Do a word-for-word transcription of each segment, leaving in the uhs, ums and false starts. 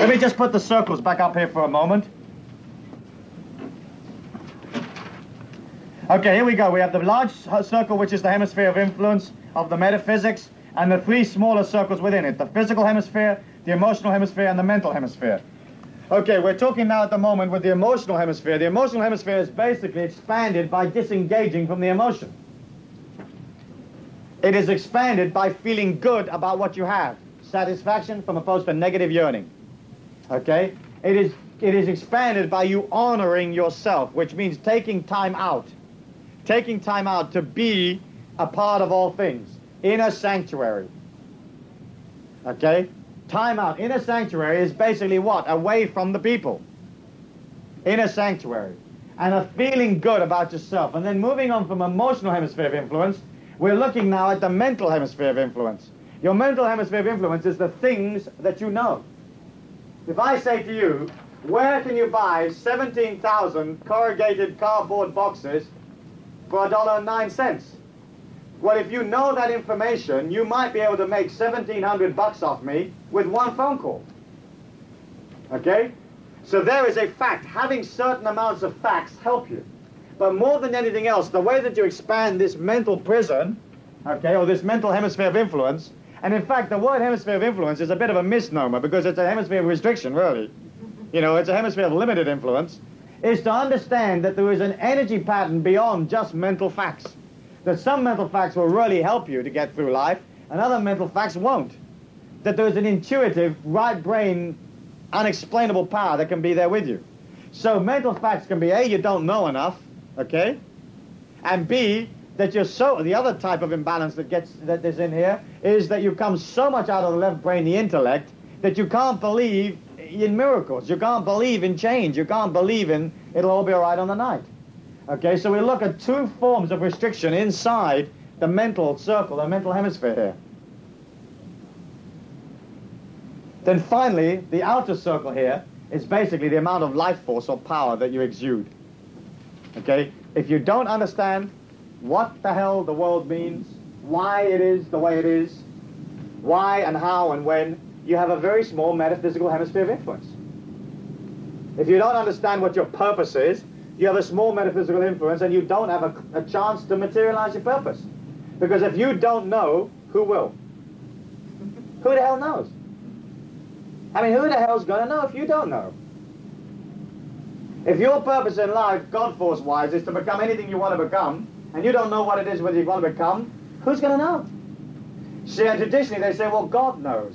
Let me just put the circles back up here for a moment. Okay, here we go. We have the large circle, which is the hemisphere of influence of the metaphysics, and the three smaller circles within it, the physical hemisphere, the emotional hemisphere, and the mental hemisphere. Okay, we're talking now at the moment with the emotional hemisphere. The emotional hemisphere is basically expanded by disengaging from the emotion. It is expanded by feeling good about what you have. Satisfaction from opposed to negative yearning. Okay? It is, it is expanded by you honoring yourself, which means taking time out. Taking time out to be a part of all things. In a sanctuary. Okay? Time out. In a sanctuary is basically what? Away from the people. In a sanctuary. And a feeling good about yourself. And then moving on from emotional hemisphere of influence, we're looking now at the mental hemisphere of influence. Your mental hemisphere of influence is the things that you know. If I say to you, where can you buy seventeen thousand corrugated cardboard boxes for a dollar and nine cents? Well, if you know that information, you might be able to make seventeen hundred bucks off me with one phone call. Okay? So there is a fact. Having certain amounts of facts help you. But more than anything else, the way that you expand this mental prison, okay, or this mental hemisphere of influence, and in fact, the word hemisphere of influence is a bit of a misnomer because it's a hemisphere of restriction, really. You know, it's a hemisphere of limited influence, is to understand that there is an energy pattern beyond just mental facts. That some mental facts will really help you to get through life, and other mental facts won't. That there's an intuitive, right brain, unexplainable power that can be there with you. So mental facts can be, A, you don't know enough, okay? And B, that you're so, the other type of imbalance that gets, that is in here, is that you come so much out of the left brain, the intellect, that you can't believe in miracles. You can't believe in change. You can't believe in it'll all be all right on the night. Okay, so we look at two forms of restriction inside the mental circle, the mental hemisphere here. Then finally, the outer circle here is basically the amount of life force or power that you exude. Okay, if you don't understand what the hell the world means, why it is the way it is, why and how and when, you have a very small metaphysical hemisphere of influence. If you don't understand what your purpose is, you have a small metaphysical influence and you don't have a, a chance to materialize your purpose. Because if you don't know, who will? Who the hell knows? I mean, who the hell's going to know if you don't know? If your purpose in life, God force-wise, is to become anything you want to become, and you don't know what it is whether you want to become, who's going to know? See, and traditionally they say, well, God knows.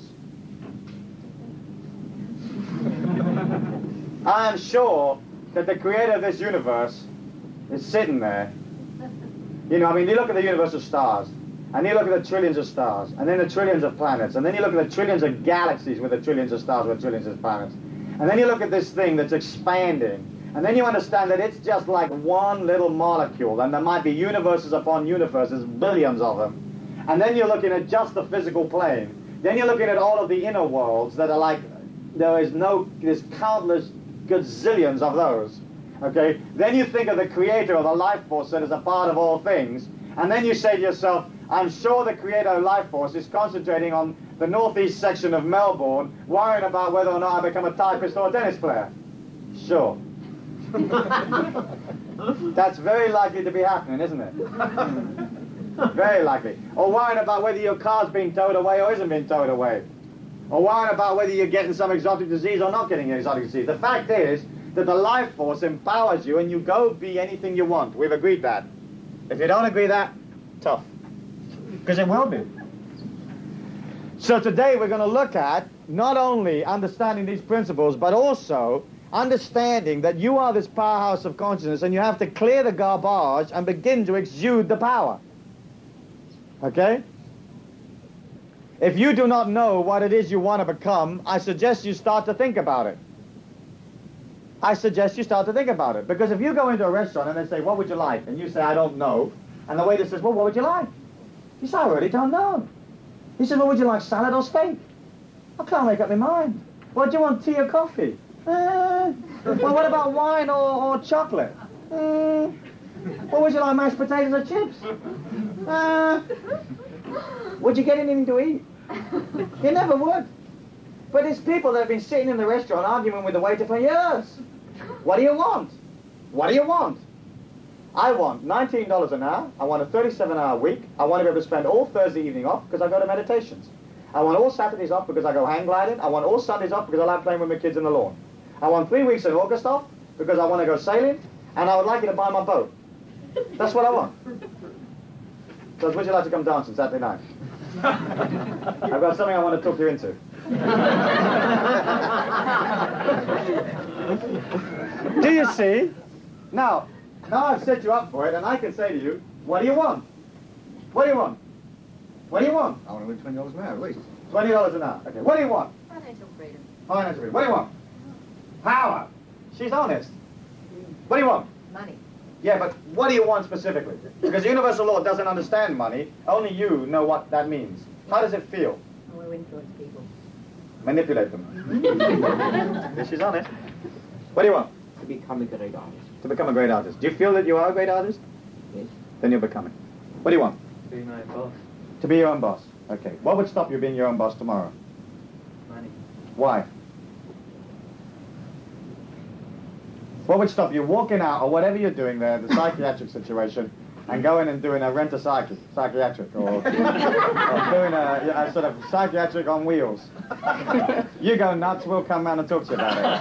I am sure that the creator of this universe is sitting there. You know, I mean, you look at the universe of stars, and you look at the trillions of stars, and then the trillions of planets, and then you look at the trillions of galaxies with the trillions of stars with trillions of planets. And then you look at this thing that's expanding, and then you understand that it's just like one little molecule, and there might be universes upon universes, billions of them. And then you're looking at just the physical plane. Then you're looking at all of the inner worlds that are like, there is no, there's countless gazillions of those. Okay? Then you think of the creator of the life force that is a part of all things, and then you say to yourself, I'm sure the creator of life force is concentrating on the northeast section of Melbourne, worrying about whether or not I become a typist or a tennis player. Sure. That's very likely to be happening, isn't it? Very likely. Or worrying about whether your car's being towed away or isn't being towed away. Or worrying about whether you're getting some exotic disease or not getting an exotic disease. The fact is that the life force empowers you and you go be anything you want. We've agreed that. If you don't agree that, tough. Because it will be. So today we're going to look at not only understanding these principles, but also understanding that you are this powerhouse of consciousness and you have to clear the garbage and begin to exude the power. Okay? If you do not know what it is you want to become, I suggest you start to think about it. I suggest you start to think about it. Because if you go into a restaurant and they say, what would you like? And you say, I don't know. And the waiter says, well, what would you like? You say, I really don't know. He said, well, would you like salad or steak? I can't make up my mind. What do you want, tea or coffee? Uh, well, what about wine or, or chocolate? Uh, what would you like, mashed potatoes or chips? Uh, would you get anything to eat? You never would. But there's people that have been sitting in the restaurant arguing with the waiter for years. What do you want? What do you want? I want nineteen dollars an hour. I want a thirty-seven hour week. I want to be able to spend all Thursday evening off because I go to meditations. I want all Saturdays off because I go hang gliding. I want all Sundays off because I like playing with my kids in the lawn. I want three weeks in August off because I want to go sailing. And I would like you to buy my boat. That's what I want. So would you like to come dancing Saturday night? I've got something I want to talk you into. Do you see? Now, now I've set you up for it, and I can say to you, what do you want? What do you want? What do you want? I want to win twenty dollars an hour, at least. twenty dollars an hour. Okay, what do you want? Financial freedom. Financial freedom. What do you want? Power. She's honest. What do you want? Money. Yeah, but what do you want specifically? Because universal law doesn't understand money. Only you know what that means. How does it feel? I want to influence people. Manipulate them. She's honest. What do you want? To become a great artist. To become a great artist. Do you feel that you are a great artist? Yes. Then you're becoming. What do you want? To be my boss. To be your own boss. Okay. What would stop you being your own boss tomorrow? Money. Why? What would stop you walking out or whatever you're doing there, the psychiatric situation, and going and doing a rent-a-psychic, psychiatric, or, or doing a, a sort of psychiatric on wheels? You go nuts, we'll come round and talk to you about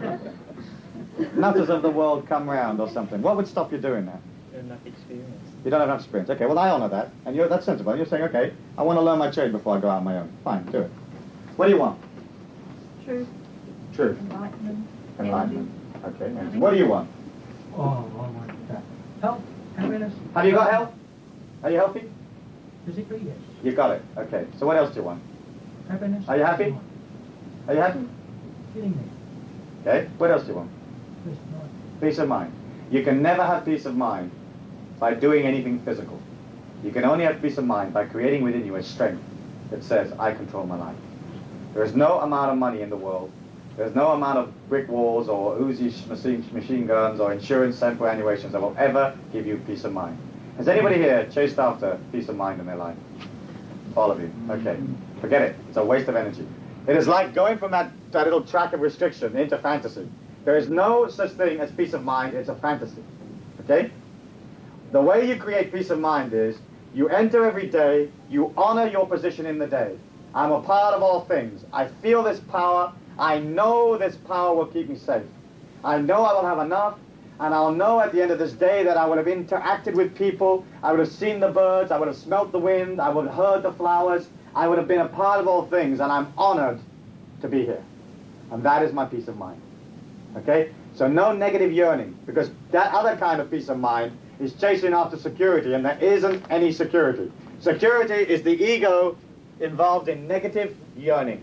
it. Nutters of the world come round or something. What would stop you doing that? Enough experience. You don't have enough experience. Okay, well, I honour that, and you're, that's sensible. You're saying, okay, I want to learn my trade before I go out on my own. Fine, do it. What do you want? Truth. Truth. Enlightenment. Enlightenment. Okay, and what do you want? Oh, I want that. Health, happiness. Have you got health? Are you healthy? Physically, yes. You got it. Okay, so what else do you want? Happiness. Are you happy? Are you happy? Feeling there. Okay, what else do you want? Peace of mind. Peace of mind. You can never have peace of mind by doing anything physical. You can only have peace of mind by creating within you a strength that says, I control my life. There is no amount of money in the world. There's no amount of brick walls or Uzi machine, machine guns or insurance superannuations that will ever give you peace of mind. Has anybody here chased after peace of mind in their life? All of you. Okay. Forget it. It's a waste of energy. It is like going from that, that little track of restriction into fantasy. There is no such thing as peace of mind. It's a fantasy. Okay? The way you create peace of mind is you enter every day, you honor your position in the day. I'm a part of all things. I feel this power. I know this power will keep me safe. I know I will have enough, and I'll know at the end of this day that I would have interacted with people, I would have seen the birds, I would have smelt the wind, I would have heard the flowers, I would have been a part of all things, and I'm honored to be here. And that is my peace of mind. Okay? So no negative yearning, because that other kind of peace of mind is chasing after security, and there isn't any security. Security is the ego involved in negative yearning.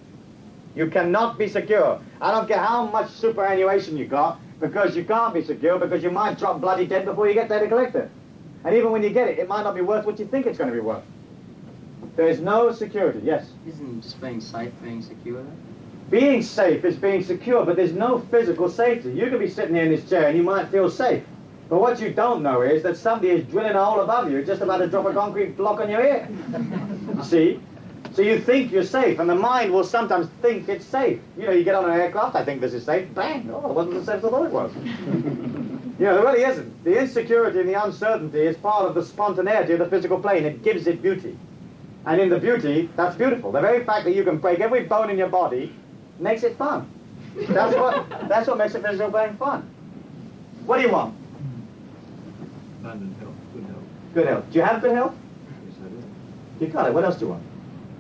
You cannot be secure. I don't care how much superannuation you got, because you can't be secure, because you might drop bloody dead before you get there to collect it. And even when you get it, it might not be worth what you think it's going to be worth. There is no security. Yes? Isn't just being safe, being secure? Being safe is being secure, but there's no physical safety. You could be sitting here in this chair and you might feel safe. But what you don't know is that somebody is drilling a hole above you, just about to drop a concrete block on your ear. See? So you think you're safe, and the mind will sometimes think it's safe. You know, you get on an aircraft, I think this is safe, bang, oh, it wasn't as safe as I thought it was. You know, there really isn't. The insecurity and the uncertainty is part of the spontaneity of the physical plane. It gives it beauty. And in the beauty, that's beautiful. The very fact that you can break every bone in your body makes it fun. That's what, that's what makes the physical plane fun. What do you want? Abundant health, good health. Good health. Do you have good health? Yes, I do. You got it. What else do you want?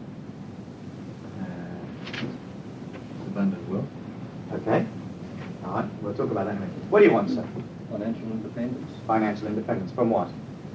Uh, abundant wealth. Okay. All right. We'll talk about that in a minute. What do you want, sir? Financial independence. Financial independence. From what?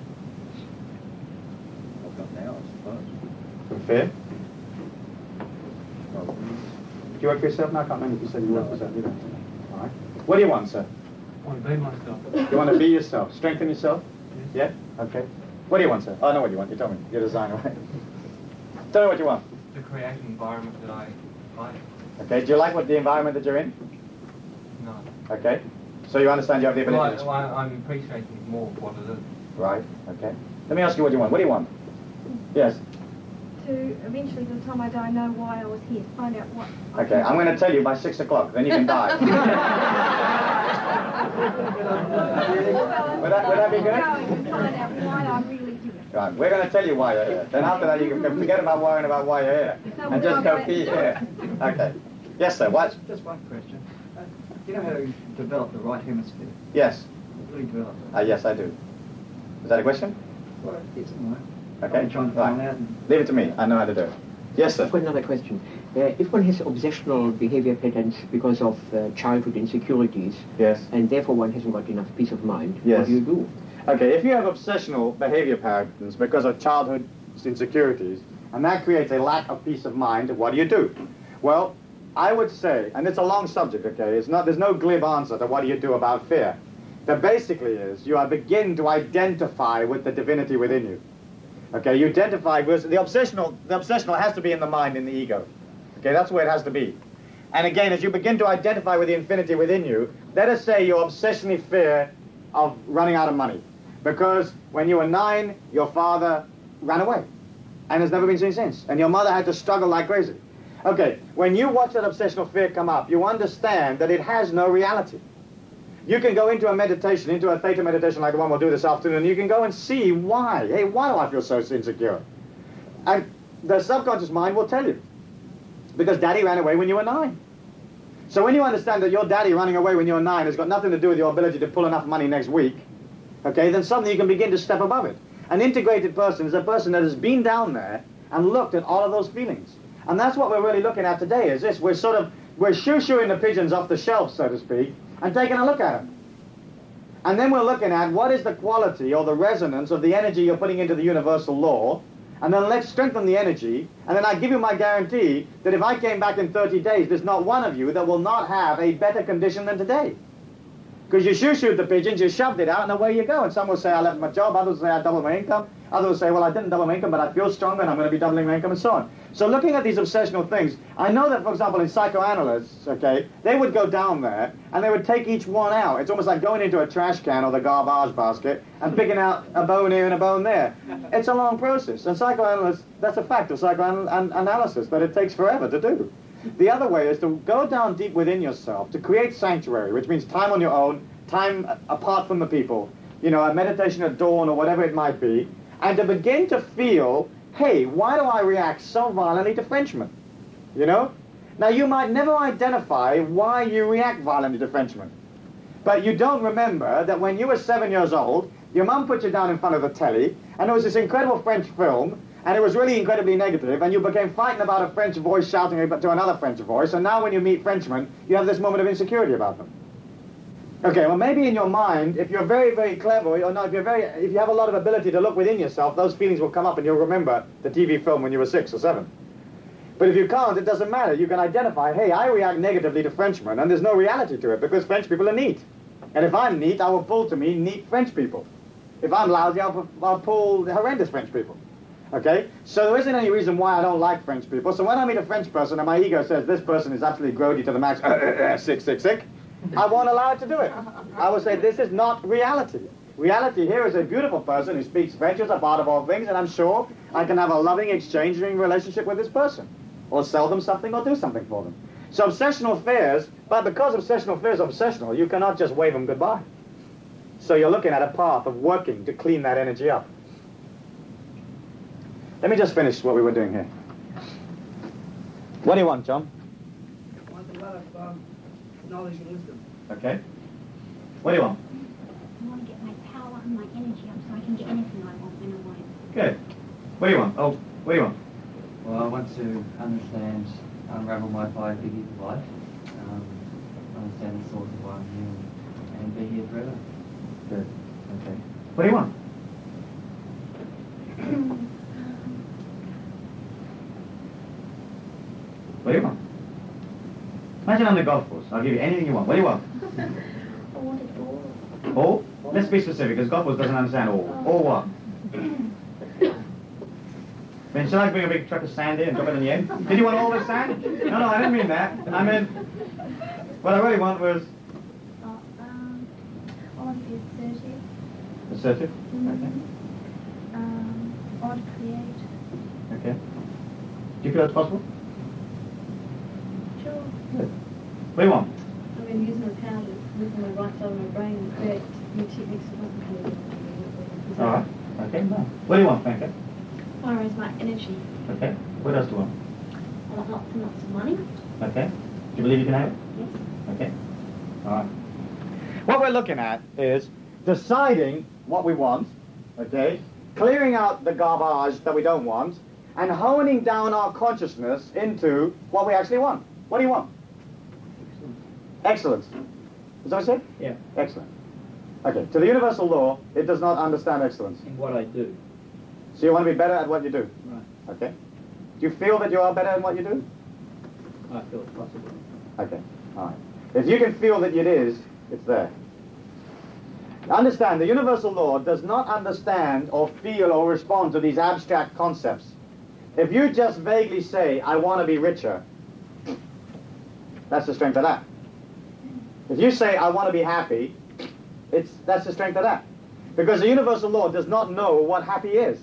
I've got now, I suppose. From fear? Well, Do you work for yourself? No, I can't remember if you said you work for yourself. You don't. All right. What do you want, sir? I want to be myself. You want to be yourself. Strengthen yourself? Yes. Yeah? Okay. What do you want, sir? Oh, I know what you want. You told me. You're a designer, right? Tell me what you want. To create an environment that I like. Okay. Do you like what the environment that you're in? No. Okay. So you understand you have the Well, ability I, to... well, I'm appreciating more of what it is. Right. Okay. Let me ask you what you want. What do you want? Yes. to eventually, by the time I die, know why I was here. Find out what. Okay, I'm going to tell you by six o'clock. Then you can die. Would that, would that be good? Going and find out why I really here. Right, we're going to tell you why you're here. Then after that, you can forget about worrying about why you're here. And just go be here. Okay. Yes, sir, what? Just one question. Uh, do you know how to develop the right hemisphere? Yes. Really develop it? Uh, yes, I do. Is that a question? Well, it's mine. Okay. I'm trying to find Right. out. And Leave it to me. I know how to do it. Yes, sir. I've got another question. Uh, if one has obsessional behavior patterns because of uh, childhood insecurities, Yes. and therefore one hasn't got enough peace of mind, Yes. what do you do? Okay, if you have obsessional behavior patterns because of childhood insecurities, and that creates a lack of peace of mind, what do you do? Well, I would say, and it's a long subject, okay, it's not, there's no glib answer to what do you do about fear. That basically is, you are begin to identify with the divinity within you. Okay, you identify with, the obsessional, the obsessional has to be in the mind, in the ego. Okay, that's where it has to be. And again, as you begin to identify with the infinity within you, let us say you obsessionally fear of running out of money. Because when you were nine, your father ran away and has never been seen since. And your mother had to struggle like crazy. Okay, when you watch that obsessional fear come up, you understand that it has no reality. You can go into a meditation, into a theta meditation like the one we'll do this afternoon, and you can go and see why. Hey, why do I feel so insecure? And the subconscious mind will tell you. Because daddy ran away when you were nine. So when you understand that your daddy running away when you were nine has got nothing to do with your ability to pull enough money next week, okay, then suddenly you can begin to step above it. An integrated person is a person that has been down there and looked at all of those feelings. And that's what we're really looking at today, is this. We're sort of, we're shoo-shooing the pigeons off the shelf, so to speak, and taking a look at them. And then we're looking at what is the quality or the resonance of the energy you're putting into the universal law, and then let's strengthen the energy, and then I give you my guarantee that if I came back in thirty days, there's not one of you that will not have a better condition than today. Because you shoo-shoot the pigeons, you shoved it out, and away you go. And some will say, I left my job, others will say, I doubled my income, others will say, well, I didn't double my income, but I feel stronger, and I'm going to be doubling my income, and so on. So looking at these obsessional things, I know that, for example, in psychoanalysts, okay, they would go down there, and they would take each one out. It's almost like going into a trash can or the garbage basket and picking out a bone here and a bone there. It's a long process. And psychoanalysts, that's a fact of psychoanalysis, that it takes forever to do. The other way is to go down deep within yourself, to create sanctuary, which means time on your own, time apart from the people, you know, a meditation at dawn or whatever it might be, and to begin to feel, hey, why do I react so violently to Frenchmen? You know? Now, you might never identify why you react violently to Frenchmen, but you don't remember that when you were seven years old, your mum put you down in front of the telly, and there was this incredible French film, and it was really incredibly negative, and you became frightened about a French voice shouting to another French voice, and now when you meet Frenchmen, you have this moment of insecurity about them. Okay, well, maybe in your mind, if you're very, very clever, or no, if you're very, if you have a lot of ability to look within yourself, those feelings will come up, and you'll remember the T V film when you were six or seven. But if you can't, it doesn't matter. You can identify, hey, I react negatively to Frenchmen, and there's no reality to it, because French people are neat. And if I'm neat, I will pull to me neat French people. If I'm lousy, I'll, I'll pull horrendous French people. Okay? So there isn't any reason why I don't like French people. So when I meet a French person and my ego says, this person is absolutely grody to the max, sick, sick, sick, I won't allow it to do it. I will say, this is not reality. Reality here is a beautiful person who speaks French, is a part of all things, and I'm sure I can have a loving, exchanging relationship with this person. Or sell them something or do something for them. So obsessional fears, but because obsessional fears are obsessional, you cannot just wave them goodbye. So you're looking at a path of working to clean that energy up. Let me just finish what we were doing here. What do you want, John? I want a lot of um, knowledge and wisdom. Okay. What do you want? I want to get my power and my energy up so I can get anything I want when I want it. Good. What do you want? Oh, what do you want? Well, I want to understand, unravel my five biggies of life, um, understand the source of why I'm here, and be here forever. Good. Okay. What do you want? What do you want? Imagine I'm the golf course. I'll give you anything you want. What do you want? I want it all. All? Let's be specific, because golf course doesn't understand all. All what? I mean, should I bring a big truck of sand in and drop it in the end? Did you want all the sand? No, no, I didn't mean that. I meant, what I really want was... Uh, um, I want to be assertive. Assertive? Mm-hmm. Um, I want to create. Okay. Okay. you feel it's possible? Sure. Good. What do you want? I mean, using my power to look on my right side of my brain and create new techniques of what All right. Okay. No. What do you want, Franca? I raise my energy. Okay. What else do you want? I want lots and lots of money. Okay. Do you believe you can have it? Yes. Okay. All right. What we're looking at is deciding what we want, okay, clearing out the garbage that we don't want, and honing down our consciousness into what we actually want. What do you want? Excellence. Is that what I said? Yeah. Excellent. Okay, to the universal law, it does not understand excellence. In what I do. So you want to be better at what you do? Right. Okay. Do you feel that you are better at what you do? I feel it's possible. Okay, all right. If you can feel that it is, it's there. Understand, the universal law does not understand or feel or respond to these abstract concepts. If you just vaguely say, I want to be richer, that's the strength of that. If you say, I want to be happy, it's that's the strength of that. Because the universal law does not know what happy is.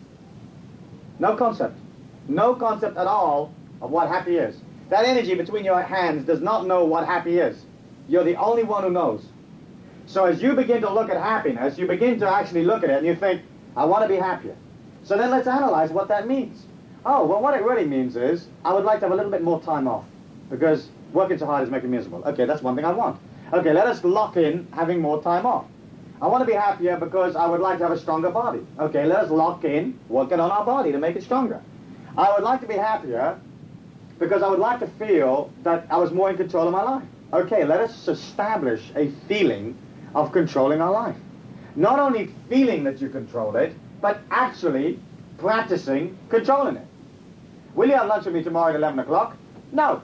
No concept. No concept at all of what happy is. That energy between your hands does not know what happy is. You're the only one who knows. So as you begin to look at happiness, you begin to actually look at it and you think, I want to be happier. So then let's analyze what that means. Oh, well, what it really means is, I would like to have a little bit more time off because working so hard is making me miserable. Okay, that's one thing I want. Okay, let us lock in having more time off. I want to be happier because I would like to have a stronger body. Okay, let us lock in working on our body to make it stronger. I would like to be happier because I would like to feel that I was more in control of my life. Okay, let us establish a feeling of controlling our life. Not only feeling that you control it, but actually practicing controlling it. Will you have lunch with me tomorrow at eleven o'clock? No.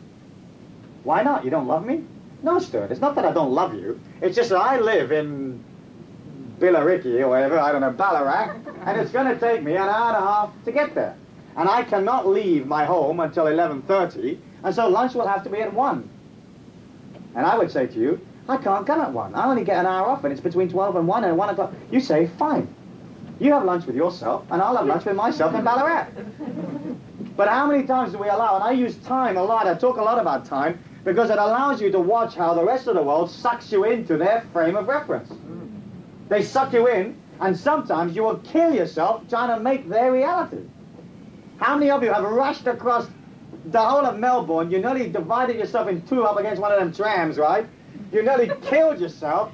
Why not? You don't love me? No, Stuart. It's not that I don't love you. It's just that I live in Billericay or whatever, I don't know, Ballarat, and it's going to take me an hour and a half to get there. And I cannot leave my home until eleven thirty, and so lunch will have to be at one. And I would say to you, I can't come at one. I only get an hour off, and it's between twelve and one and one o'clock. You say, fine. You have lunch with yourself, and I'll have lunch with myself in Ballarat. But how many times do we allow, and I use time a lot, I talk a lot about time, because it allows you to watch how the rest of the world sucks you into their frame of reference. They suck you in, and sometimes you will kill yourself trying to make their reality. How many of you have rushed across the whole of Melbourne, you nearly divided yourself in two up against one of them trams, right? You nearly killed yourself.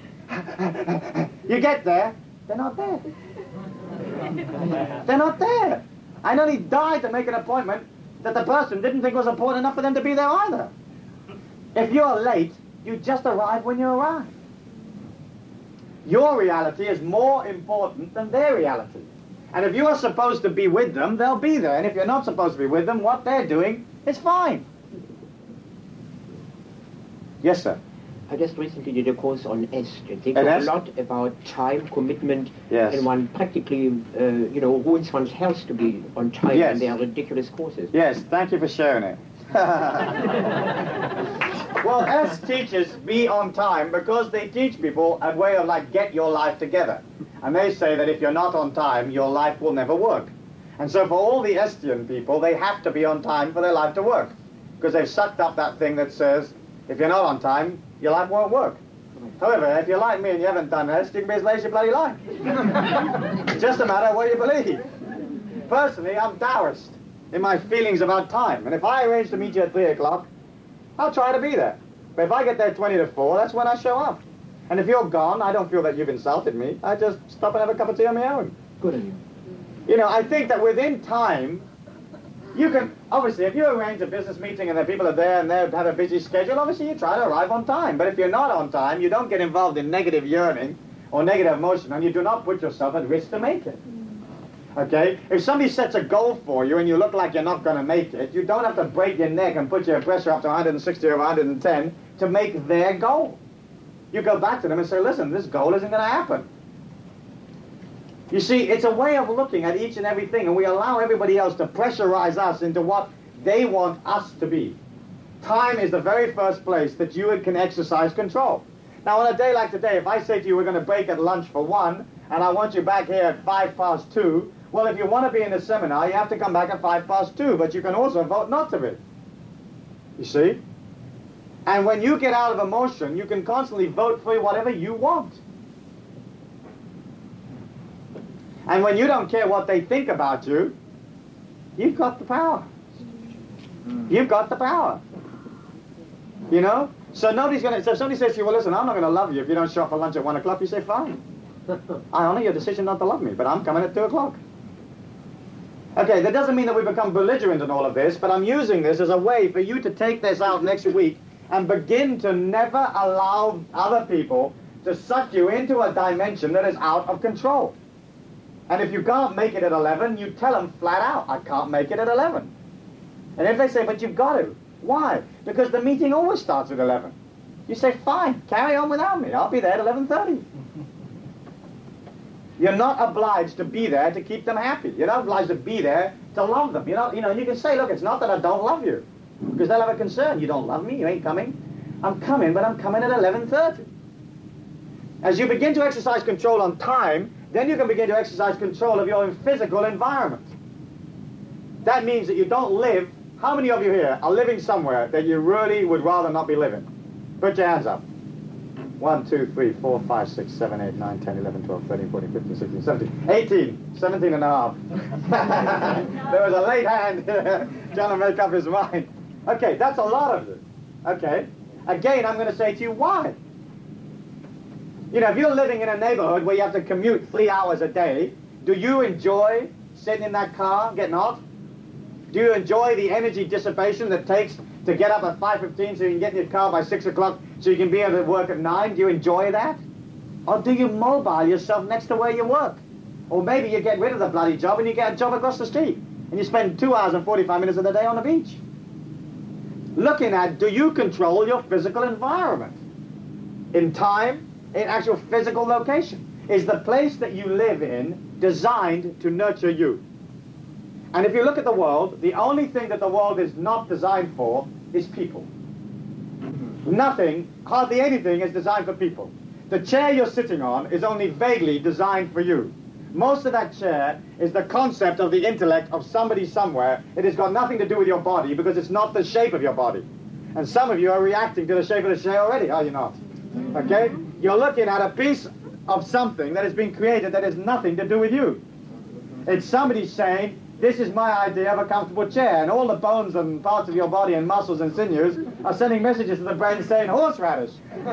You get there, they're not there. They're not there. I nearly died to make an appointment that the person didn't think was important enough for them to be there either. If you're late, you just arrive when you arrive. Your reality is more important than their reality. And if you are supposed to be with them, they'll be there. And if you're not supposed to be with them, what they're doing is fine. Yes, sir. I just recently did a course on S. They And talk S? a lot about time, commitment, Yes. and one practically, uh, you know, ruins one's health to be on time, Yes. and they are ridiculous courses. Yes, thank you for sharing it. Well, S teaches be on time because they teach people a way of like get your life together. And they say that if you're not on time, your life will never work. And so for all the Estian people, they have to be on time for their life to work. Because they've sucked up that thing that says, if you're not on time, your life won't work. However, if you're like me and you haven't done this, you can be as lazy as your bloody life. It's just a matter of what you believe. Personally, I'm Taoist in my feelings about time. And if I arrange to meet you at three o'clock, I'll try to be there. But if I get there twenty to four, that's when I show up. And if you're gone, I don't feel that you've insulted me. I just stop and have a cup of tea on my own. Good on you. You know, I think that within time, you can, obviously, if you arrange a business meeting and the people are there and they have a busy schedule, obviously you try to arrive on time. But if you're not on time, you don't get involved in negative yearning or negative emotion, and you do not put yourself at risk to make it. Okay? If somebody sets a goal for you and you look like you're not going to make it, you don't have to break your neck and put your pressure up to one hundred sixty or one hundred ten to make their goal. You go back to them and say, listen, this goal isn't going to happen. You see, it's a way of looking at each and everything, and we allow everybody else to pressurize us into what they want us to be. Time is the very first place that you can exercise control. Now, on a day like today, if I say to you we're going to break at lunch for one, and I want you back here at five past two, Well, if you want to be in the seminar, you have to come back at five past two, but you can also vote not to be. You see? And when you get out of emotion, you can constantly vote for whatever you want. And when you don't care what they think about you, you've got the power. You've got the power. You know? So nobody's going to, so if somebody says to you, well, listen, I'm not going to love you if you don't show up for lunch at one o'clock, you say, fine. I honor your decision not to love me, but I'm coming at two o'clock. Okay, that doesn't mean that we become belligerent in all of this, but I'm using this as a way for you to take this out next week and begin to never allow other people to suck you into a dimension that is out of control. And if you can't make it at eleven, you tell them flat out, I can't make it at eleven. And if they say, but you've got to. Why? Because the meeting always starts at eleven. You say, fine, carry on without me. I'll be there at eleven thirty. You're not obliged to be there to keep them happy. You're not obliged to be there to love them. You're not, you know, you can say, look, it's not that I don't love you. Because they'll have a concern. You don't love me, you ain't coming. I'm coming, but I'm coming at eleven thirty. As you begin to exercise control on time, then you can begin to exercise control of your physical environment. That means that you don't live. How many of you here are living somewhere that you really would rather not be living? Put your hands up. one, two, three, four, five, six, seven, eight, nine, ten, eleven, twelve, thirteen, fourteen, fifteen, sixteen, seventeen, eighteen, seventeen and a half. There was a late hand trying to make up his mind. Okay, that's a lot of it. Okay. Again, I'm going to say to you, why? You know, if you're living in a neighborhood where you have to commute three hours a day, do you enjoy sitting in that car, getting hot? Do you enjoy the energy dissipation that takes to get up at five fifteen so you can get in your car by six o'clock so you can be able to work at nine? Do you enjoy that? Or do you mobile yourself next to where you work? Or maybe you get rid of the bloody job and you get a job across the street and you spend two hours and forty-five minutes of the day on the beach. Looking at, do you control your physical environment? In time, in actual physical location. Is the place that you live in designed to nurture you? And if you look at the world, the only thing that the world is not designed for is people. Nothing, hardly anything is designed for people. The chair you're sitting on is only vaguely designed for you. Most of that chair is the concept of the intellect of somebody somewhere. It has got nothing to do with your body because it's not the shape of your body. And some of you are reacting to the shape of the chair already, are you not? Okay? You're looking at a piece of something that has been created that has nothing to do with you. It's somebody saying, this is my idea of a comfortable chair, and all the bones and parts of your body and muscles and sinews are sending messages to the brain saying, horseradish.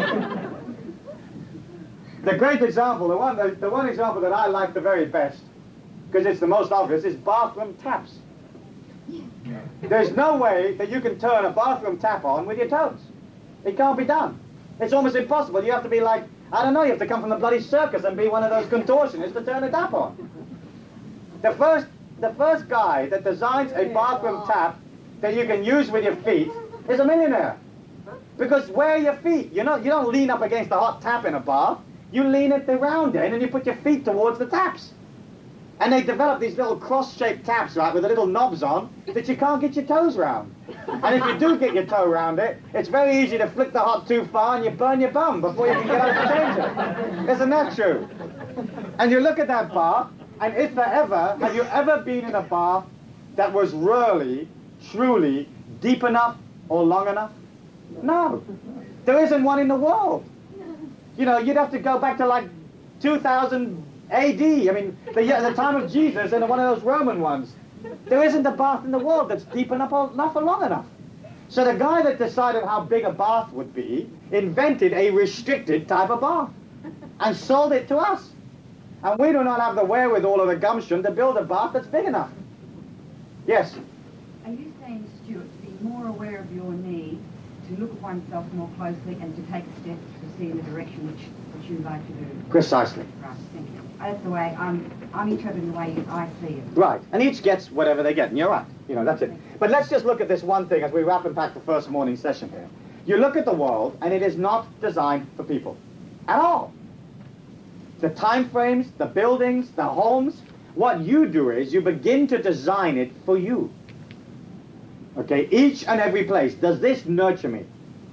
The great example, the one, the, the one example that I like the very best, because it's the most obvious, is bathroom taps. There's no way that you can turn a bathroom tap on with your toes. It can't be done. It's almost impossible. You have to be like, I don't know, you have to come from the bloody circus and be one of those contortionists to turn a tap on. The first, the first guy that designs a bathroom tap that you can use with your feet is a millionaire. Because where are your feet? You know, you don't lean up against the hot tap in a bath. You lean at the round end and you put your feet towards the taps. And they develop these little cross-shaped taps, right, with the little knobs on that you can't get your toes round. And if you do get your toe round it, it's very easy to flick the hot too far and you burn your bum before you can get out to change it. Isn't that true? And you look at that bath, and if ever, have you ever been in a bath that was really, truly deep enough or long enough? No. There isn't one in the world. You know, you'd have to go back to like two thousand A D. I mean, the, the time of Jesus and one of those Roman ones. There isn't a bath in the world that's deep enough or, enough or long enough. So the guy that decided how big a bath would be invented a restricted type of bath and sold it to us. And we do not have the wherewithal or the gumption to build a bath that's big enough. Yes? Are you saying, Stuart, to be more aware of your need, to look at oneself more closely and to take a step to see in the direction which, which you'd like to do? Precisely. Right, thank you. That's the way I'm, I'm interpreting the way I see it. Right. And each gets whatever they get, and you're right. You know, that's it. But let's just look at this one thing as we wrap and pack the first morning session here. You look at the world, and it is not designed for people. At all. The time frames, the buildings, the homes, what you do is you begin to design it for you. Okay, each and every place. Does this nurture me?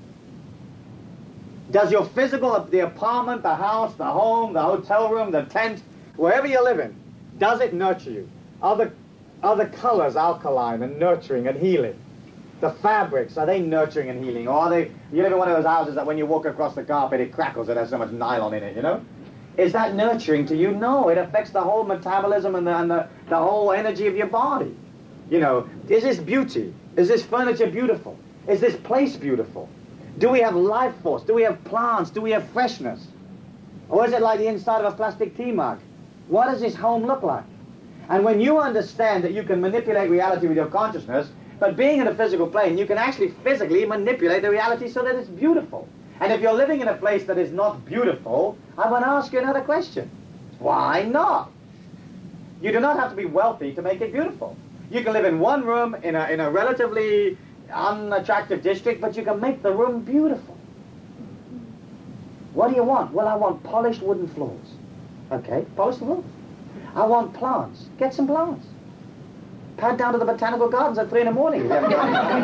Does your physical, the apartment, the house, the home, the hotel room, the tent, wherever you live in, does it nurture you? Are the, are the colors alkaline and nurturing and healing? The fabrics, are they nurturing and healing? Or are they, you live in one of those houses that when you walk across the carpet, it crackles, it has so much nylon in it, you know? Is that nurturing to you? No, it affects the whole metabolism and the, and the, the whole energy of your body. You know, is this beauty? Is this furniture beautiful? Is this place beautiful? Do we have life force? Do we have plants? Do we have freshness? Or is it like the inside of a plastic tea mug? What does this home look like? And when you understand that you can manipulate reality with your consciousness, but being in a physical plane, you can actually physically manipulate the reality so that it's beautiful. And if you're living in a place that is not beautiful, I want to ask you another question. Why not? You do not have to be wealthy to make it beautiful. You can live in one room in a, in a relatively unattractive district, but you can make the room beautiful. What do you want? Well, I want polished wooden floors. Okay, polish the floors. I want plants. Get some plants. Pad down to the botanical gardens at three in the morning. If you haven't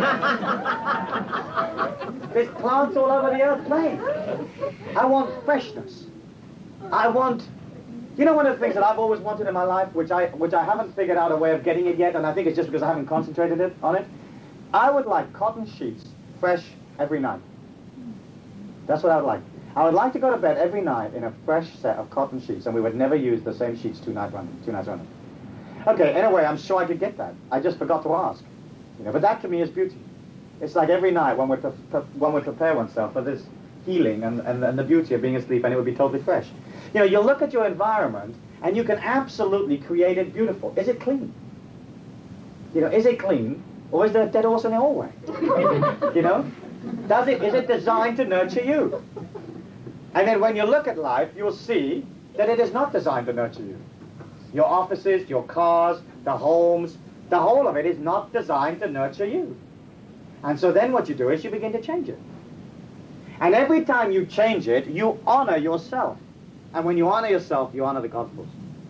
got any. There's plants all over the earth plane. I want freshness. I want, you know, one of the things that I've always wanted in my life, which I which I haven't figured out a way of getting it yet, and I think it's just because I haven't concentrated it on it. I would like cotton sheets fresh every night. That's what I would like. I would like to go to bed every night in a fresh set of cotton sheets, and we would never use the same sheets two nights running. Two nights running. Okay, anyway, I'm sure I could get that. I just forgot to ask. You know, but that to me is beauty. It's like every night one would, pre- pre- one would prepare oneself for this healing and, and, and the beauty of being asleep, and it would be totally fresh. You know, you look at your environment, and you can absolutely create it beautiful. Is it clean? You know, is it clean, or is there a dead horse in the hallway? You know? Does it, is it designed to nurture you? And then when you look at life, you'll see that it is not designed to nurture you. Your offices, your cars, the homes, the whole of it is not designed to nurture you. And so then what you do is you begin to change it. And every time you change it, you honor yourself. And when you honor yourself, you honor the cosmos.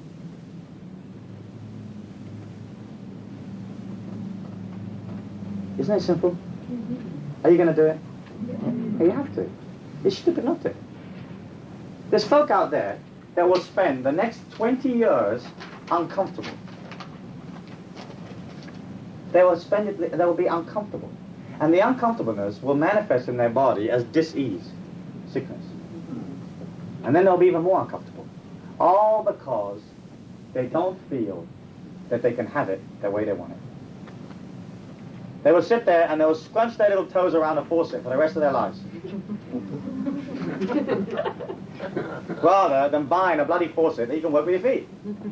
Isn't it simple? Are you going to do it? You have to. It's stupid not to. There's folk out there that will spend the next twenty years uncomfortable. They will spend it, they will be uncomfortable. And the uncomfortableness will manifest in their body as dis-ease, sickness. And then they'll be even more uncomfortable. All because they don't feel that they can have it the way they want it. They will sit there and they will scrunch their little toes around a faucet for the rest of their lives. Rather than buying a bloody faucet that you can work with your feet.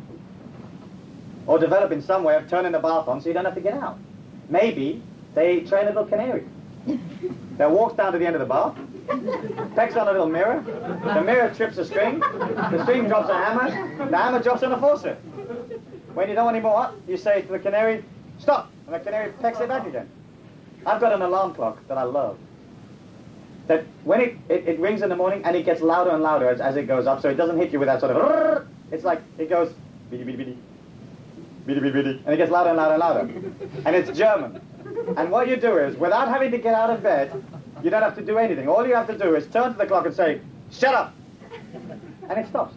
Or developing some way of turning the bath on so you don't have to get out. Maybe they train a little canary that walks down to the end of the bath, pecks on a little mirror, the mirror trips a string, the string drops a hammer, the hammer drops on a faucet. When you don't want any more, you say to the canary, stop, and the canary pecks it back again. I've got an alarm clock that I love. That when it, it, it rings in the morning and it gets louder and louder as, as it goes up, so it doesn't hit you with that sort of, it's like, it goes, biddy biddy biddy, biddy biddy biddy, and it gets louder and louder and louder. And it's German. And what you do is, without having to get out of bed, you don't have to do anything. All you have to do is turn to the clock and say, shut up! And it stops.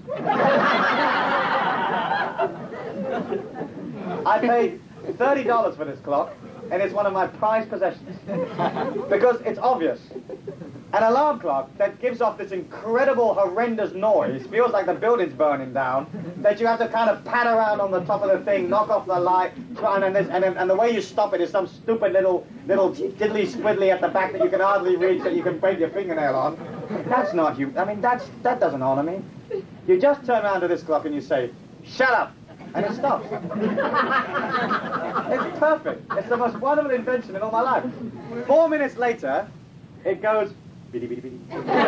I paid thirty dollars for this clock, and it's one of my prized possessions. Because it's obvious. An alarm clock that gives off this incredible, horrendous noise, feels like the building's burning down, that you have to kind of pat around on the top of the thing, knock off the light, and, and, this, and, and the way you stop it is some stupid little, little diddly squiddly at the back that you can hardly reach that you can break your fingernail on. That's not you. I mean, that's, that doesn't honor me. You just turn around to this clock and you say, shut up! And it stops. It's perfect. It's the most wonderful invention in all my life. Four minutes later, it goes, biddy biddy biddy.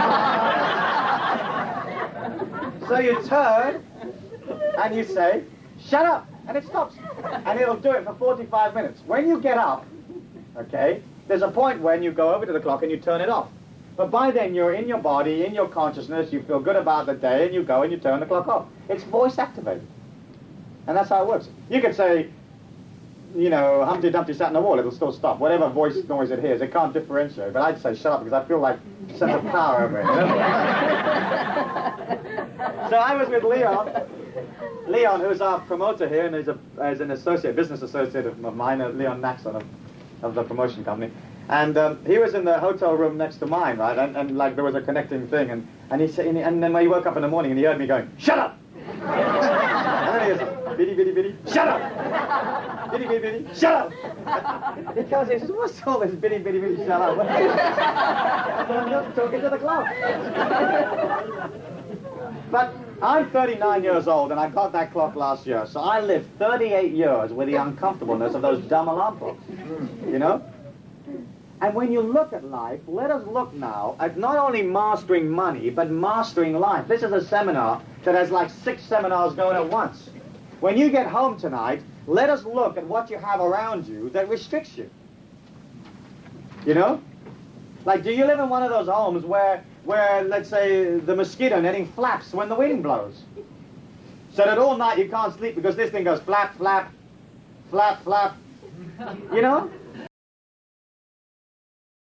So you turn, and you say, shut up, and it stops. And it'll do it for forty-five minutes. When you get up, okay, there's a point when you go over to the clock and you turn it off. But by then, you're in your body, in your consciousness, you feel good about the day, and you go and you turn the clock off. It's voice activated. And that's how it works. You could say, you know, Humpty Dumpty sat on the wall, it'll still stop. Whatever voice noise it hears, it can't differentiate. But I'd say shut up because I feel like a sense of power over it. You know? So I was with Leon, Leon, who's our promoter here, and is, a, is an associate, business associate of mine, uh, Leon Maxon of, of the promotion company. And um, he was in the hotel room next to mine, right? And, and like there was a connecting thing, and and he said, and, and then when he woke up in the morning, and he heard me going, "Shut up!" And then he goes, "Biddy, biddy, biddy, shut up! Biddy, biddy, biddy, shut up!" He comes in, he says, "What's all this biddy, biddy, biddy, shut up?" I'm just talking to the clock. But I'm thirty-nine years old, and I got that clock last year, so I lived thirty-eight years with the uncomfortableness of those dumb alarm clocks. You know? And when you look at life, let us look now at not only mastering money, but mastering life. This is a seminar that has like six seminars going at once. When you get home tonight, let us look at what you have around you that restricts you. You know? Like, do you live in one of those homes where, where let's say, the mosquito netting flaps when the wind blows? So that all night you can't sleep because this thing goes flap, flap, flap, flap. You know?